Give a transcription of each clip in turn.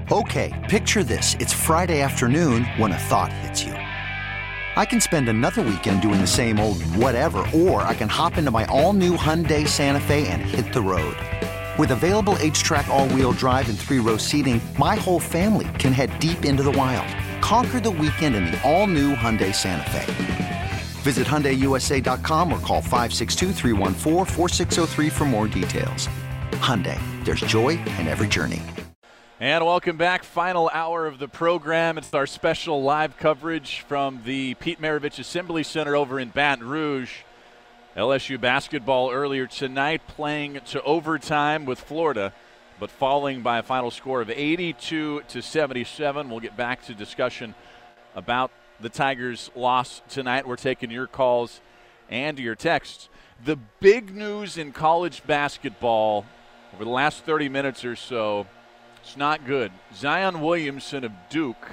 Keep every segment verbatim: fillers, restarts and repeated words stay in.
Okay, picture this. It's Friday afternoon when a thought hits you. I can spend another weekend doing the same old whatever, or I can hop into my all-new Hyundai Santa Fe and hit the road. With available H-Track all-wheel drive and three-row seating, my whole family can head deep into the wild. Conquer the weekend in the all-new Hyundai Santa Fe. Visit Hyundai U S A dot com or call five six two, three one four, four six zero three for more details. Hyundai, there's joy in every journey. And welcome back. Final hour of the program. It's our special live coverage from the Pete Maravich Assembly Center over in Baton Rouge. L S U basketball earlier tonight playing to overtime with Florida, but falling by a final score of eighty-two to seventy-seven. We'll get back to discussion about the Tigers' loss tonight. We're taking your calls and your texts. The big news in college basketball over the last thirty minutes or so, it's not good. Zion Williamson of Duke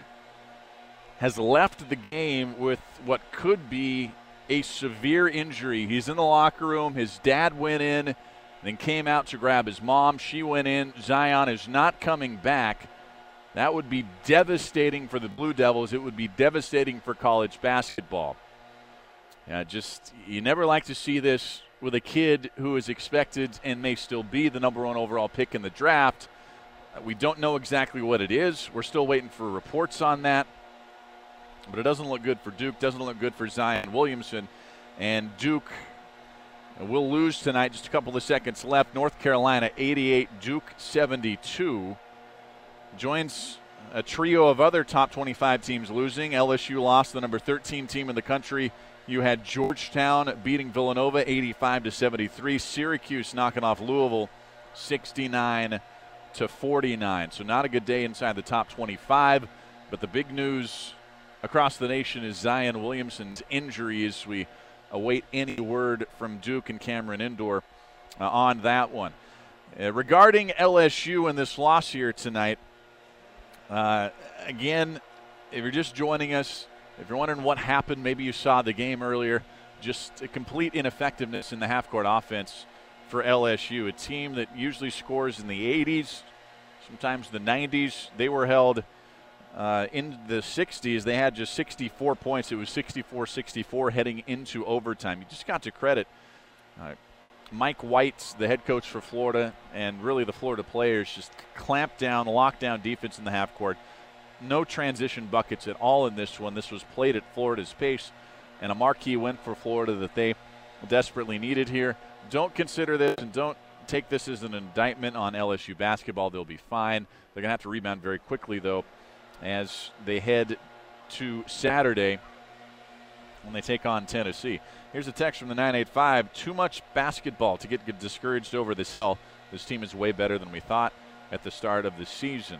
has left the game with what could be a severe injury. He's in the locker room. His dad went in, then came out to grab his mom. She went in. Zion is not coming back. That would be devastating for the Blue Devils. It would be devastating for college basketball. Yeah, just you never like to see this with a kid who is expected and may still be the number one overall pick in the draft. We don't know exactly what it is. We're still waiting for reports on that. But it doesn't look good for Duke, doesn't look good for Zion Williamson. And Duke will lose tonight, just a couple of seconds left. North Carolina eighty-eight, Duke seventy-two. Joins a trio of other top twenty-five teams losing. L S U lost, the number thirteen team in the country. You had Georgetown beating Villanova eighty-five to seventy-three. Syracuse knocking off Louisville sixty-nine to forty-nine. So not a good day inside the top twenty-five. But the big news across the nation is Zion Williamson's injury as we await any word from Duke and Cameron Indoor uh, on that one. Uh, regarding L S U and this loss here tonight, uh, again, if you're just joining us, if you're wondering what happened, maybe you saw the game earlier, just a complete ineffectiveness in the half-court offense for L S U, a team that usually scores in the eighties, sometimes the nineties. They were held uh, in the sixties. They had just sixty-four points. It was sixty-four sixty-four heading into overtime. You just got to credit uh, Mike White, the head coach for Florida, and really the Florida players just clamped down, locked down defense in the half court. No transition buckets at all in this one. This was played at Florida's pace, and a marquee win for Florida that they desperately needed here. Don't consider this and don't take this as an indictment on L S U basketball. They'll be fine. They're going to have to rebound very quickly, though, as they head to Saturday when they take on Tennessee. Here's a text from the nine eight five. Too much basketball to get discouraged over this. This team is way better than we thought at the start of the season.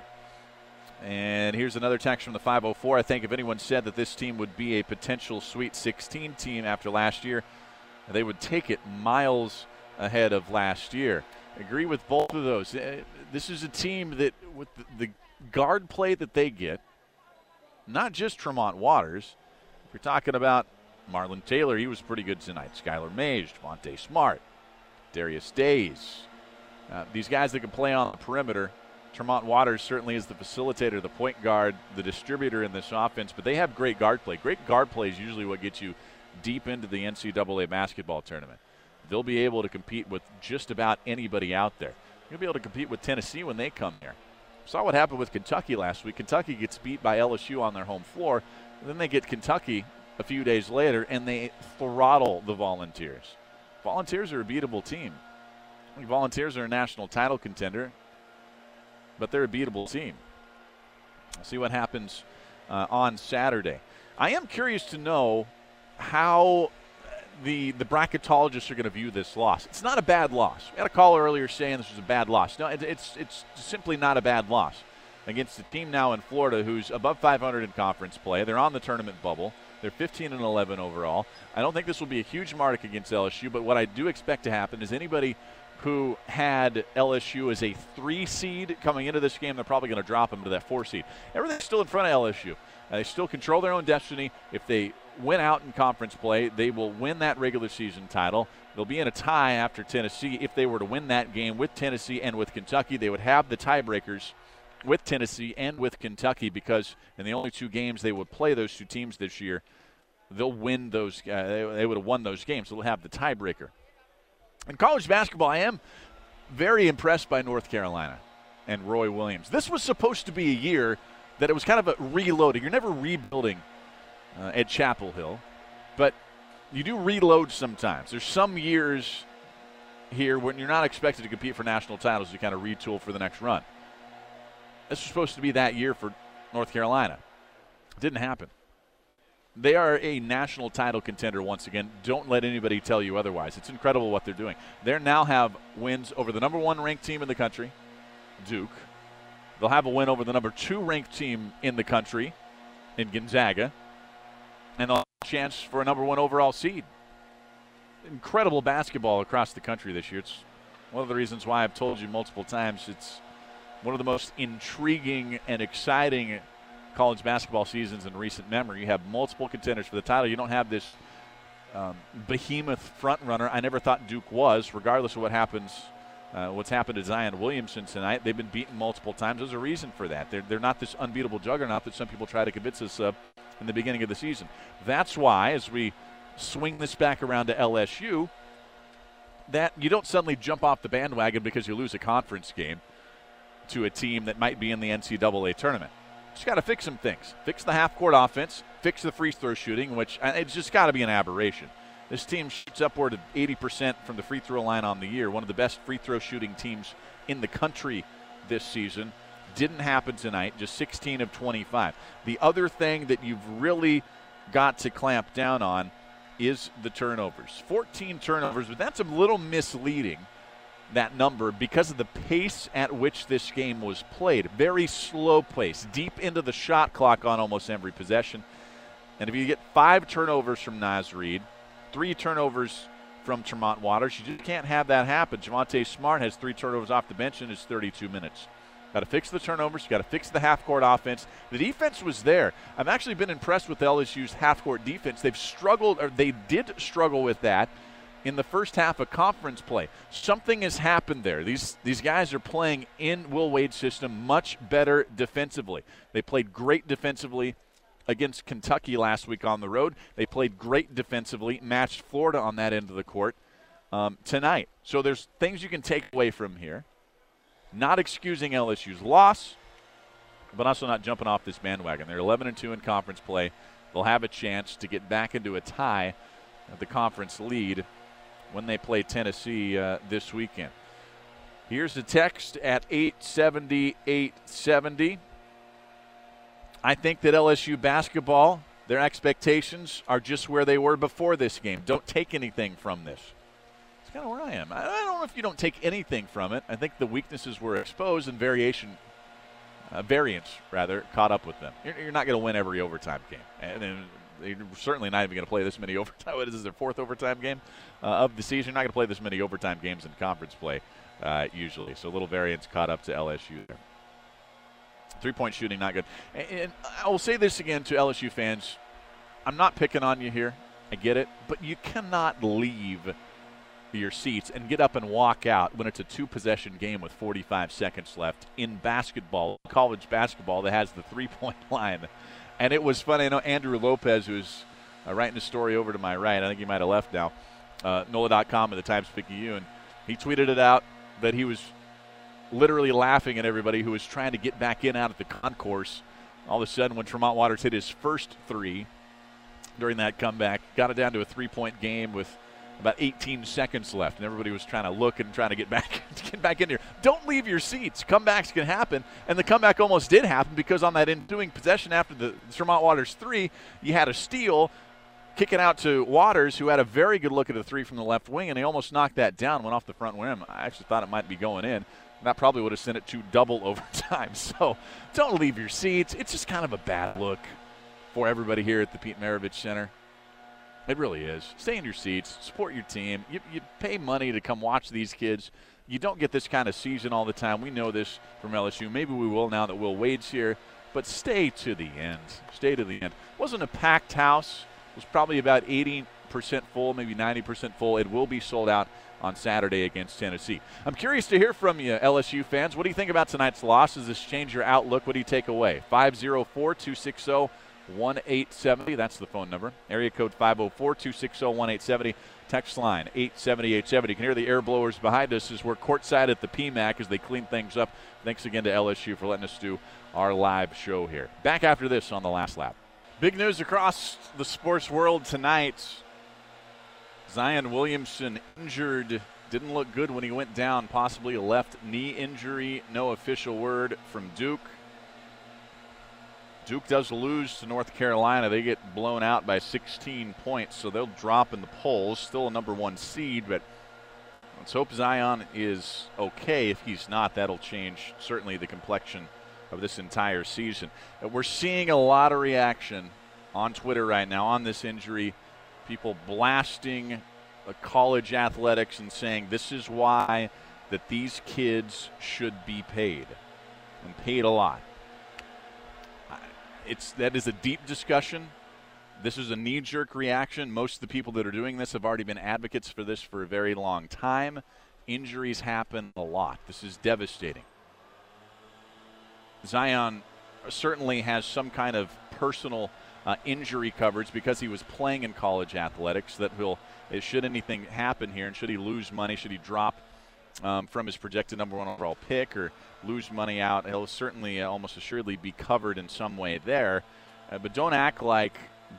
And here's another text from the five oh four. I think if anyone said that this team would be a potential Sweet sixteen team after last year, they would take it miles ahead of last year. Agree with both of those. This is a team that, with the guard play that they get, not just Tremont Waters. If you're talking about Marlon Taylor, he was pretty good tonight. Skylar Mays, Javonte Smart, Darius Days. Uh, these guys that can play on the perimeter. Tremont Waters certainly is the facilitator, the point guard, the distributor in this offense, but they have great guard play. Great guard play is usually what gets you deep into the N C double A basketball tournament. They'll be able to compete with just about anybody out there. You'll be able to compete with Tennessee when they come here. Saw what happened with Kentucky last week. Kentucky gets beat by L S U on their home floor. And then they get Kentucky a few days later, and they throttle the Volunteers. Volunteers are a beatable team. I think Volunteers are a national title contender, but they're a beatable team. We'll see what happens uh, on Saturday. I am curious to know how the the bracketologists are going to view this loss. It's not a bad loss. We had a caller earlier saying this was a bad loss. No, it, it's it's simply not a bad loss against a team now in Florida who's above five hundred in conference play. They're on the tournament bubble. They're fifteen and eleven overall. I don't think this will be a huge mark against L S U, but what I do expect to happen is anybody who had L S U as a three seed coming into this game, they're probably going to drop them to that four seed. Everything's still in front of L S U. Uh, they still control their own destiny. If they win out in conference play, they will win that regular season title. They'll be in a tie after Tennessee. If they were to win that game with Tennessee and with Kentucky, they would have the tiebreakers with Tennessee and with Kentucky, because in the only two games they would play those two teams this year, they'll win those. Uh, they, they would have won those games. They'll have the tiebreaker. In college basketball, I am very impressed by North Carolina and Roy Williams. This was supposed to be a year that it was kind of a reloading. You're never rebuilding uh, at Chapel Hill, but you do reload sometimes. There's some years here when you're not expected to compete for national titles, you kind of retool for the next run. This was supposed to be that year for North Carolina. It didn't happen. They are a national title contender once again. Don't let anybody tell you otherwise. It's incredible what they're doing. They now have wins over the number one ranked team in the country, Duke. They'll have a win over the number two ranked team in the country, in Gonzaga. And they'll have a chance for a number one overall seed. Incredible basketball across the country this year. It's one of the reasons why I've told you multiple times it's one of the most intriguing and exciting college basketball seasons in recent memory. You have multiple contenders for the title. You don't have this um, behemoth front runner. I never thought Duke was, regardless of what happens, uh, what's happened to Zion Williamson tonight. They've been beaten multiple times. There's a reason for that. They're, they're not this unbeatable juggernaut that some people try to convince us of in the beginning of the season. That's why, as we swing this back around to L S U, that you don't suddenly jump off the bandwagon because you lose a conference game to a team that might be in the N C double A tournament. Just got to fix some things. Fix the half-court offense. Fix the free throw shooting, which it's just got to be an aberration. This team shoots upward of eighty percent from the free throw line on the year. One of the best free throw shooting teams in the country this season. Didn't happen tonight, just sixteen of twenty-five. The other thing that you've really got to clamp down on is the turnovers. fourteen turnovers, but that's a little misleading, that number, because of the pace at which this game was played. Very slow pace, deep into the shot clock on almost every possession. And if you get five turnovers from Naz Reid, three turnovers from Tremont Waters, you just can't have that happen. Javonte Smart has three turnovers off the bench in his thirty-two minutes. Got to fix the turnovers. You got to fix the half-court offense. The defense was there. I've actually been impressed with L S U's half-court defense. They've struggled, or they did struggle with that in the first half of conference play. Something has happened there. These these guys are playing in Will Wade's system much better defensively. They played great defensively against Kentucky last week on the road. They played great defensively, matched Florida on that end of the court um, tonight. So there's things you can take away from here. Not excusing L S U's loss, but also not jumping off this bandwagon. They're eleven and two in conference play. They'll have a chance to get back into a tie of the conference lead when they play Tennessee uh, this weekend. Here's the text at eight seventy, eight seventy. I think that L S U basketball, their expectations are just where they were before this game. Don't take anything from this. Kind of where I am. I don't know if you don't take anything from it. I think the weaknesses were exposed and variation, uh, variance rather, caught up with them. You're, you're not going to win every overtime game, and, and they're certainly not even going to play this many overtime. What is this, their fourth overtime game uh, of the season? You're not going to play this many overtime games in conference play uh, usually. So a little variance caught up to L S U there. Three-point shooting not good. And, and I will say this again to L S U fans: I'm not picking on you here. I get it, but you cannot leave your seats and get up and walk out when it's a two-possession game with forty-five seconds left in basketball, college basketball, that has the three-point line. And it was funny. I know Andrew Lopez, who's uh, writing a story over to my right, I think he might have left now, uh, N O L A dot com at the Times-Picayune, and he tweeted it out that he was literally laughing at everybody who was trying to get back in out at the concourse. All of a sudden, when Tremont Waters hit his first three during that comeback, got it down to a three-point game with about eighteen seconds left, and everybody was trying to look and trying to get back get back in here. Don't leave your seats. Comebacks can happen, and the comeback almost did happen because on that ensuing possession after the Tremont Waters three, you had a steal, kicking out to Waters, who had a very good look at the three from the left wing, and he almost knocked that down, went off the front rim. I actually thought it might be going in. That probably would have sent it to double overtime. So don't leave your seats. It's just kind of a bad look for everybody here at the Pete Maravich Center. It really is. Stay in your seats. Support your team. You, you pay money to come watch these kids. You don't get this kind of season all the time. We know this from L S U. Maybe we will now that Will Wade's here. But stay to the end. Stay to the end. It wasn't a packed house. It was probably about eighty percent full, maybe ninety percent full. It will be sold out on Saturday against Tennessee. I'm curious to hear from you, L S U fans. What do you think about tonight's loss? Does this change your outlook? What do you take away? five oh four, two six zero, one eight seven zero. That's the phone number. Area code five oh four, two six zero, one eight seven zero. Text line eight seven eight seven. You can hear the air blowers behind us as we're courtside at the P MAC as they clean things up. Thanks again to L S U for letting us do our live show here. Back after this on The Last Lap. Big news across the sports world tonight. Zion Williamson injured. Didn't look good when he went down. Possibly a left knee injury. No official word from Duke. Duke does lose to North Carolina. They get blown out by sixteen points, so they'll drop in the polls. Still a number one seed, but let's hope Zion is okay. If he's not, that'll change certainly the complexion of this entire season. We're seeing a lot of reaction on Twitter right now on this injury. People blasting college athletics and saying this is why that these kids should be paid, and paid a lot. It's that is a deep discussion. This is a knee-jerk reaction. Most of the people that are doing this have already been advocates for this for a very long time. Injuries happen a lot. This is devastating. Zion certainly has some kind of personal uh, injury coverage because he was playing in college athletics that will, should anything happen here and should he lose money, should he drop Um, from his projected number one overall pick or lose money out, he'll certainly uh, almost assuredly be covered in some way there. Uh, but don't act like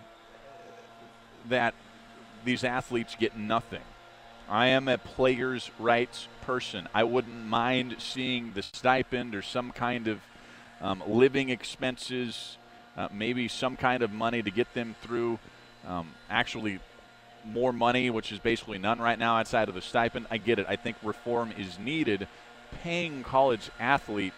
that these athletes get nothing. I am a players' rights person. I wouldn't mind seeing the stipend or some kind of um, living expenses, uh, maybe some kind of money to get them through um, actually more money, which is basically none right now outside of the stipend. I get it. I think reform is needed. Paying college athletes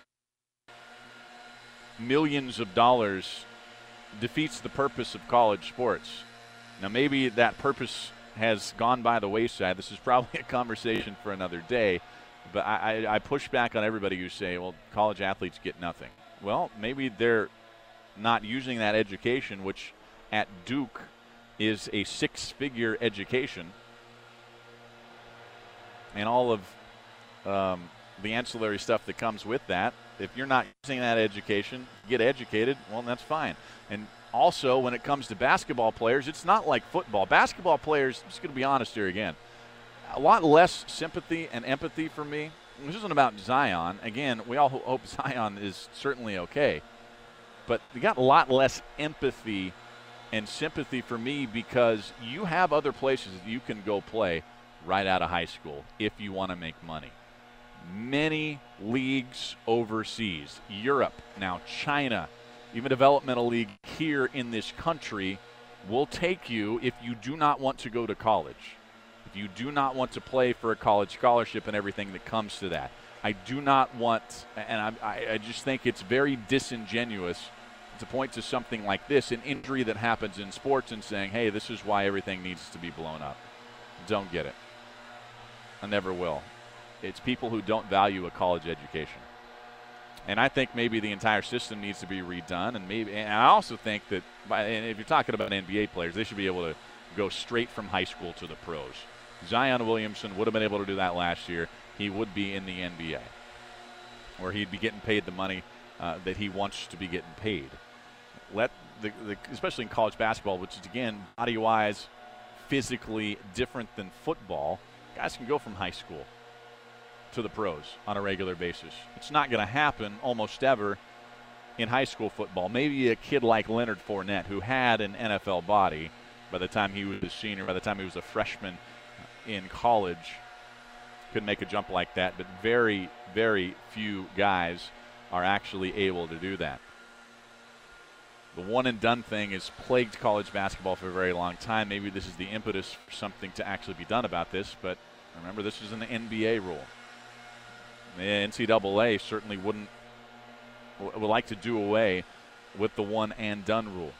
millions of dollars defeats the purpose of college sports. Now, maybe that purpose has gone by the wayside. This is probably a conversation for another day, but I, I, I push back on everybody who say, well, college athletes get nothing. Well, maybe they're not using that education, which at Duke is a six-figure education, and all of um, the ancillary stuff that comes with that. If you're not using that education, get educated, well, that's fine. And also, when it comes to basketball players, it's not like football. Basketball players, I'm just going to be honest here again, a lot less sympathy and empathy for me. This isn't about Zion. Again, we all hope Zion is certainly okay, but you got a lot less empathy and sympathy for me because you have other places that you can go play right out of high school if you want to make money. Many leagues overseas, Europe, now China, even developmental league here in this country will take you if you do not want to go to college, if you do not want to play for a college scholarship and everything that comes to that. I do not want, and I, I just think it's very disingenuous to point to something like this, an injury that happens in sports, and saying, hey, this is why everything needs to be blown up. Don't get it. I never will. It's people who don't value a college education. And I think maybe the entire system needs to be redone. And maybe, and I also think that, by, and if you're talking about N B A players, they should be able to go straight from high school to the pros. Zion Williamson would have been able to do that last year. He would be in the N B A, where he'd be getting paid the money uh, that he wants to be getting paid. Let the, the especially in college basketball, which is again body-wise, physically different than football. Guys can go from high school to the pros on a regular basis. It's not going to happen almost ever in high school football. Maybe a kid like Leonard Fournette, who had an N F L body by the time he was a senior, by the time he was a freshman in college, could make a jump like that. But very, very few guys are actually able to do that. The one-and-done thing has plagued college basketball for a very long time. Maybe this is the impetus for something to actually be done about this, but remember, this is an N B A rule. The N C double A certainly wouldn't would like to do away with the one-and-done rule.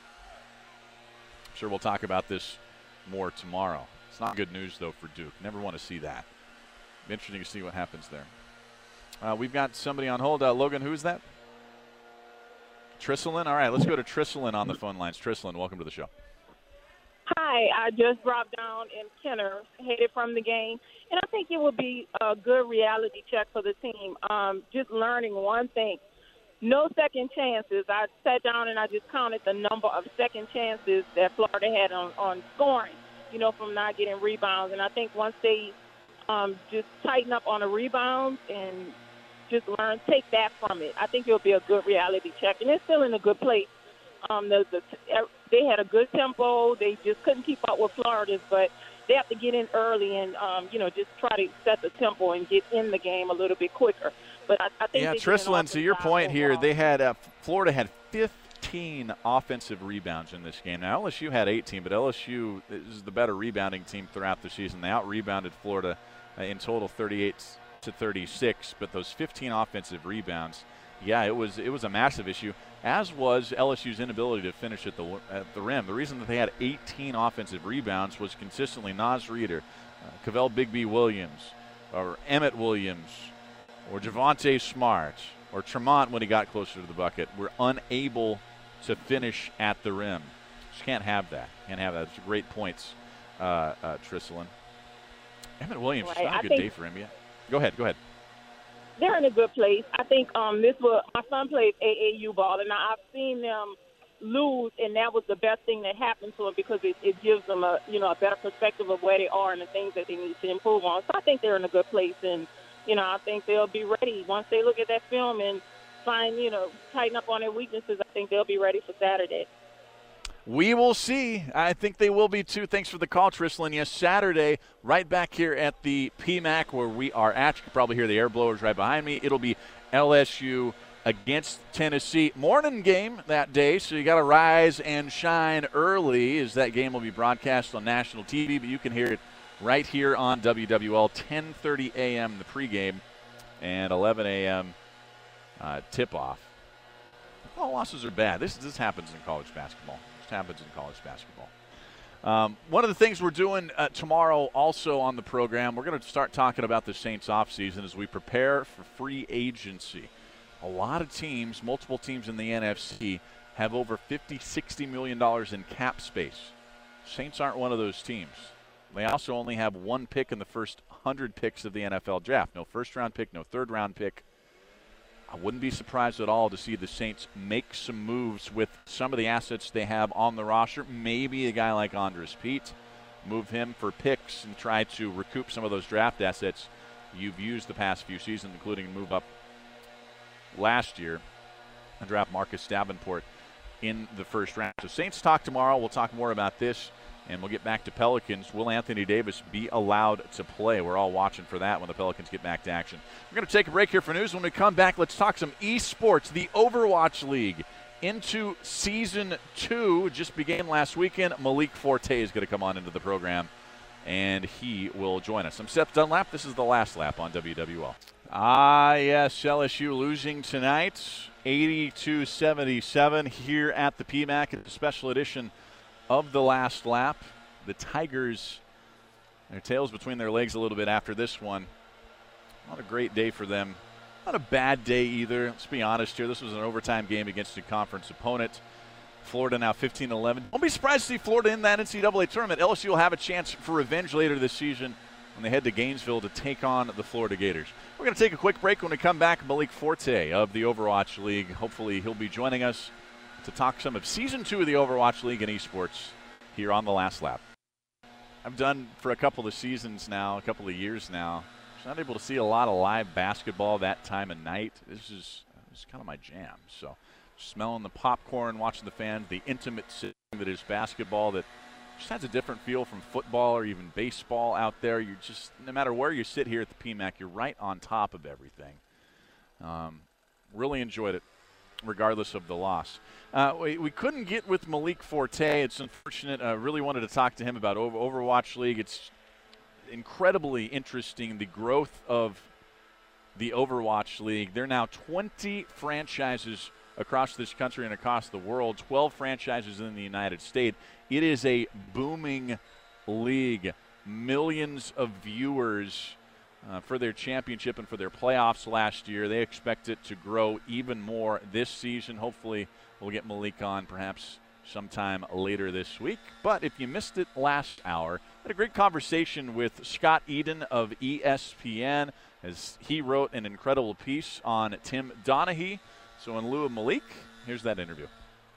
I'm sure we'll talk about this more tomorrow. It's not good news, though, for Duke. Never want to see that. Be interesting to see what happens there. Uh, we've got somebody on hold. Uh, Logan, who is that? Trisselin? All right, let's go to Trisselin on the phone lines. Trisselin, welcome to the show. Hi, I just dropped down in Kenner, headed from the game, and I think it would be a good reality check for the team. Um, just learning one thing: no second chances. I sat down and I just counted the number of second chances that Florida had on, on scoring, you know, from not getting rebounds. And I think once they um, just tighten up on the rebounds and just learn, take that from it, I think it'll be a good reality check. And it's still in a good place. Um, the, the, they had a good tempo. They just couldn't keep up with Florida's, but they have to get in early and, um, you know, just try to set the tempo and get in the game a little bit quicker. But I, I think yeah, Trislan, to your point here, they had uh, Florida had fifteen offensive rebounds in this game. Now, L S U had eighteen, but L S U is the better rebounding team throughout the season. They out-rebounded Florida uh, in total thirty-eight to thirty-six, but those fifteen offensive rebounds, yeah, it was it was a massive issue, as was L S U's inability to finish at the at the rim. The reason that they had eighteen offensive rebounds was consistently Naz Reader, uh, Cavell Bigby Williams, or Emmett Williams, or Javonte Smart, or Tremont when he got closer to the bucket, were unable to finish at the rim. Just can't have that. Can't have that. It's great points, uh, uh, Trislan. Emmett Williams, Right. it's not a I good think- day for him yet. Go ahead, go ahead. They're in a good place. I think um, this will. My son plays A A U ball, and I've seen them lose, and that was the best thing that happened to them because it, it gives them a you know a better perspective of where they are and the things that they need to improve on. So I think they're in a good place, and you know I think they'll be ready once they look at that film and find you know tighten up on their weaknesses. I think they'll be ready for Saturday. We will see. I think they will be too. Thanks for the call, Trislan. Yes, Saturday, right back here at the P MAC where we are at. You can probably hear the air blowers right behind me. It'll be L S U against Tennessee. Morning game that day, so you got to rise and shine early as that game will be broadcast on national T V, but you can hear it right here on W W L, ten thirty a.m. the pregame and eleven a.m. Uh, tip-off. All losses are bad. This, this happens in college basketball. happens in college basketball. Um, one of the things we're doing uh, tomorrow also on the program, we're going to start talking about the Saints offseason as we prepare for free agency. A lot of teams, multiple teams in the N F C, have over fifty, sixty million dollars in cap space. Saints aren't one of those teams. They also only have one pick in the first one hundred picks of the N F L draft. No first-round pick, no third-round pick. I wouldn't be surprised at all to see the Saints make some moves with some of the assets they have on the roster. Maybe a guy like Andres Pete, move him for picks and try to recoup some of those draft assets you've used the past few seasons, including move up last year and draft Marcus Davenport in the first round. So Saints talk tomorrow. We'll talk more about this, and we'll get back to Pelicans. Will Anthony Davis be allowed to play? We're all watching for that when the Pelicans get back to action. We're going to take a break here for news. When we come back, let's talk some esports. The Overwatch League into season two just began last weekend. Malik Forte is going to come on into the program, and he will join us. I'm Seth Dunlap. This is The Last Lap on W W L. Ah, yes, L S U losing tonight, eighty-two seventy-seven here at the P MAC. It's a special edition of The Last Lap. The Tigers, their tails between their legs a little bit after this one. Not a great day for them. Not a bad day either. Let's be honest here. This was an overtime game against a conference opponent. Florida now fifteen eleven. Don't be surprised to see Florida in that N C double A tournament. L S U will have a chance for revenge later this season when they head to Gainesville to take on the Florida Gators. We're going to take a quick break. When we come back, Malik Forte of the Overwatch League. Hopefully he'll be joining us to talk some of Season two of the Overwatch League and esports here on The Last Lap. I've done for a couple of seasons now, a couple of years now. I was not able to see a lot of live basketball that time of night. This is, this is kind of my jam. So smelling the popcorn, watching the fans, the intimate setting that is basketball that just has a different feel from football or even baseball out there. You're just, no matter where you sit here at the P MAC, you're right on top of everything. Um, really enjoyed it, regardless of the loss. Uh, we, we couldn't get with Malik Forte. It's unfortunate. I uh, really wanted to talk to him about Over- Overwatch League. It's incredibly interesting, the growth of the Overwatch League. There are now twenty franchises across this country and across the world, twelve franchises in the United States. It is a booming league. Millions of viewers uh, for their championship and for their playoffs last year. They expect it to grow even more this season. Hopefully we'll get Malik on perhaps sometime later this week. But if you missed it last hour, I had a great conversation with Scott Eden of E S P N as he wrote an incredible piece on Tim Donaghy. So in lieu of Malik, here's that interview.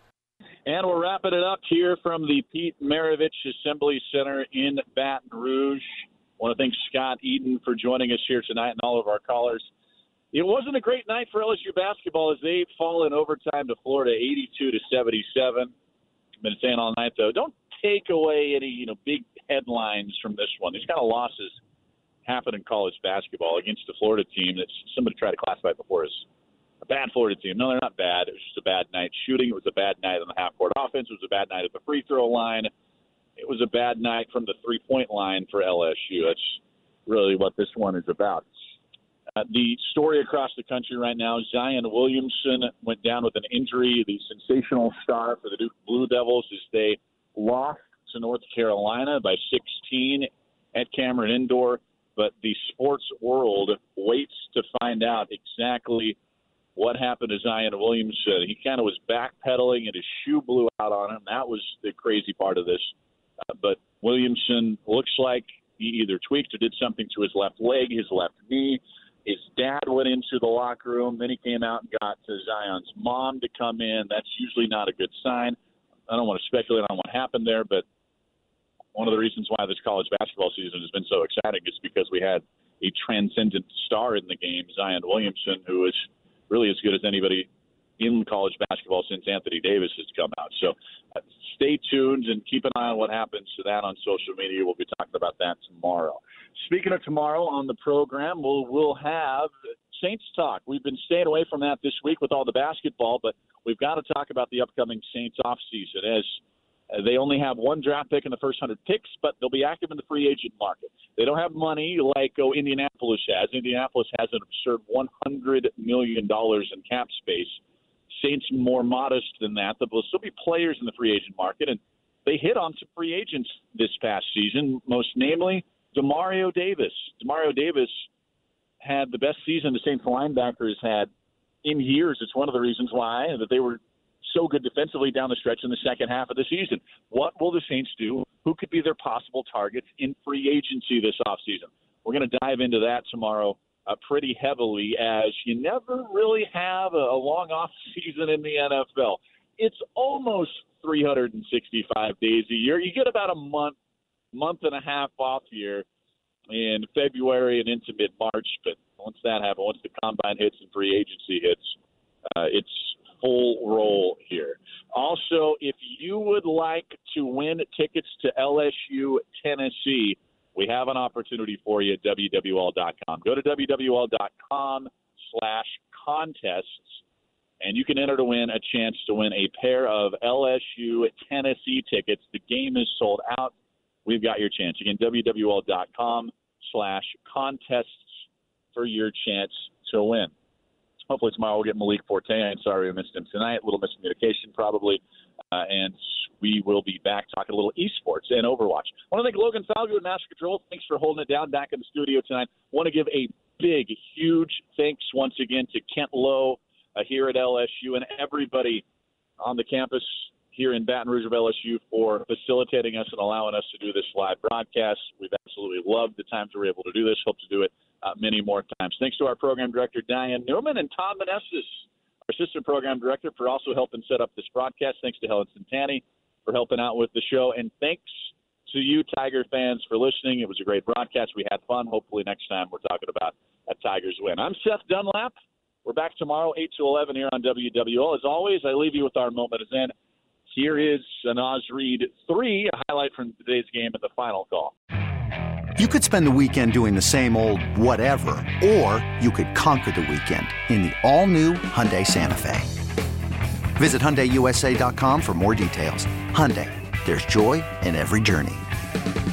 And we're wrapping it up here from the Pete Maravich Assembly Center in Baton Rouge. I want to thank Scott Eden for joining us here tonight and all of our callers. It wasn't a great night for L S U basketball as they fall in overtime to Florida, eighty-two to seventy-seven. I've been saying all night, though, don't take away any, you know, big headlines from this one. These kind of losses happen in college basketball against a Florida team that somebody tried to classify before as a bad Florida team. No, they're not bad. It was just a bad night shooting. It was a bad night on the half-court offense. It was a bad night at the free throw line. It was a bad night from the three-point line for L S U. That's really what this one is about. Uh, the story across the country right now, Zion Williamson went down with an injury. The sensational star for the Duke Blue Devils as they lost to North Carolina by sixteen at Cameron Indoor. But the sports world waits to find out exactly what happened to Zion Williamson. He kind of was backpedaling and his shoe blew out on him. That was the crazy part of this. Uh, but Williamson looks like he either tweaked or did something to his left leg, his left knee. His dad went into the locker room. Then he came out and got to Zion's mom to come in. That's usually not a good sign. I don't want to speculate on what happened there, but one of the reasons why this college basketball season has been so exciting is because we had a transcendent star in the game, Zion Williamson, who is really as good as anybody in college basketball since Anthony Davis has come out. So uh, stay tuned and keep an eye on what happens to that on social media. We'll be talking about that tomorrow. Speaking of tomorrow on the program, we'll, we'll have Saints talk. We've been staying away from that this week with all the basketball, but we've got to talk about the upcoming Saints offseason as uh, they only have one draft pick in the first one hundred picks, but they'll be active in the free agent market. They don't have money like oh, Indianapolis has. Indianapolis has an absurd one hundred million dollars in cap space. Saints more modest than that. There will still be players in the free agent market, and they hit on some free agents this past season, most namely Demario Davis. Demario Davis had the best season the Saints linebackers had in years. It's one of the reasons why that they were so good defensively down the stretch in the second half of the season. What will the Saints do? Who could be their possible targets in free agency this offseason? We're going to dive into that tomorrow uh, pretty heavily, as you never really have a, a long off season in the N F L. It's almost three hundred sixty-five days a year. You get about a month, month and a half off here in February and into mid-March. But once that happens, once the combine hits and free agency hits, uh, it's full roll here. Also, if you would like to win tickets to L S U Tennessee, we have an opportunity for you at W W L dot com. Go to W W L dot com slash contests, and you can enter to win a chance to win a pair of L S U Tennessee tickets. The game is sold out. We've got your chance. Again, W W L dot com slash contests for your chance to win. Hopefully tomorrow we'll get Malik Forte. I'm sorry we missed him tonight. A little miscommunication probably. Uh, and we will be back talking a little esports and Overwatch. I want to thank Logan Falgood at Master Control. Thanks for holding it down back in the studio tonight. I want to give a big, huge thanks once again to Kent Lowe uh, here at L S U and everybody on the campus here in Baton Rouge of L S U for facilitating us and allowing us to do this live broadcast. We've absolutely loved the times we were able to do this. Hope to do it uh, many more times. Thanks to our program director, Diane Newman, and Tom Manessis, our assistant program director, for also helping set up this broadcast. Thanks to Helen Santani for helping out with the show. And thanks to you, Tiger fans, for listening. It was a great broadcast. We had fun. Hopefully next time we're talking about a Tigers win. I'm Seth Dunlap. We're back tomorrow, eight to eleven here on W W L. As always, I leave you with our moment of Zen. Here is an Oz Reed three, a highlight from today's game at the final call. You could spend the weekend doing the same old whatever, or you could conquer the weekend in the all-new Hyundai Santa Fe. Visit Hyundai U S A dot com for more details. Hyundai, there's joy in every journey.